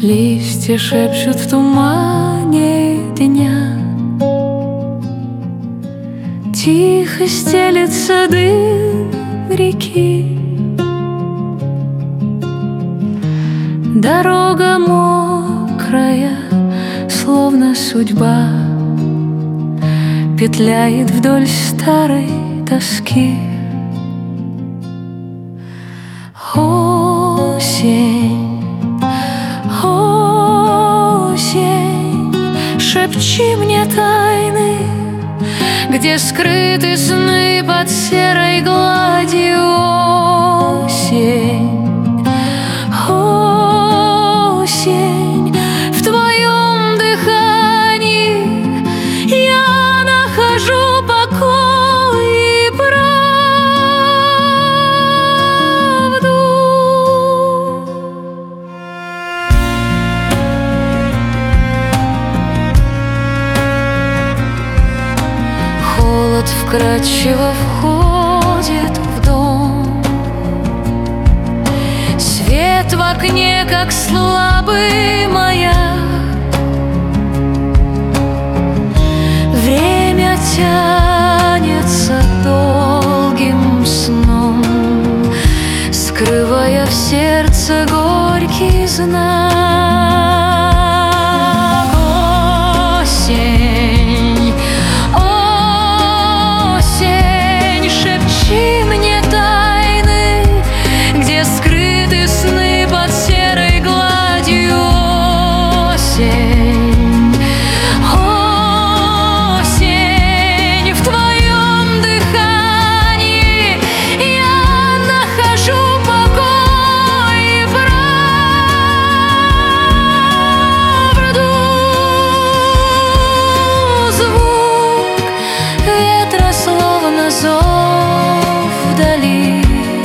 Листья шепчут в тумане дня, тихо стелется дым реки. Дорога мокрая, словно судьба, петляет вдоль старой тоски. Осень, осень, шепчи мне тайны, где скрыты сны под серой гладью. Осень, осень, в твоем дыхании я нахожу покой и правду. Холод вкрадчиво входит в дом, свет в окне, как слабый маяк. Время тянется долгим сном, скрывая в сердце горький знак. Осень, осень, шепчи мне тайны, где скрыты сны под серой гладью. Осень, осень, в твоем дыхании я нахожу покой и правду. Звук ветра, словно зов вдали,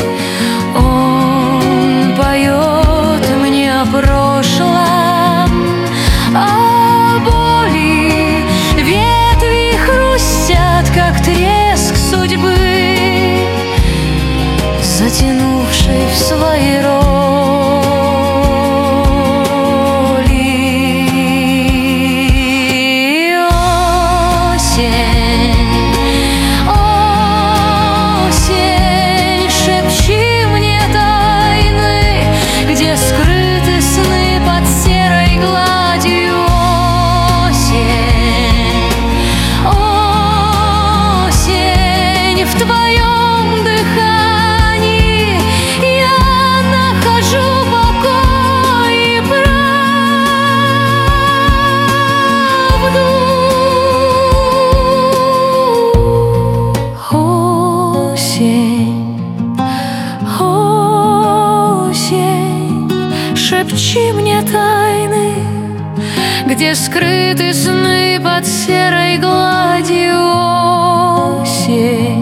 он поет мне о прошлом, о боли. Ветви хрустят, как треск судьбы, затянувшей в свои роли. Осень, осень, шепчи мне тайны, где скрыты сны под серой гладью. Осень, осень, в твоем дыхании я нахожу покой и правду. Осень, осень, шепчи мне тайны, где скрыты сны под серой гладью. Осень.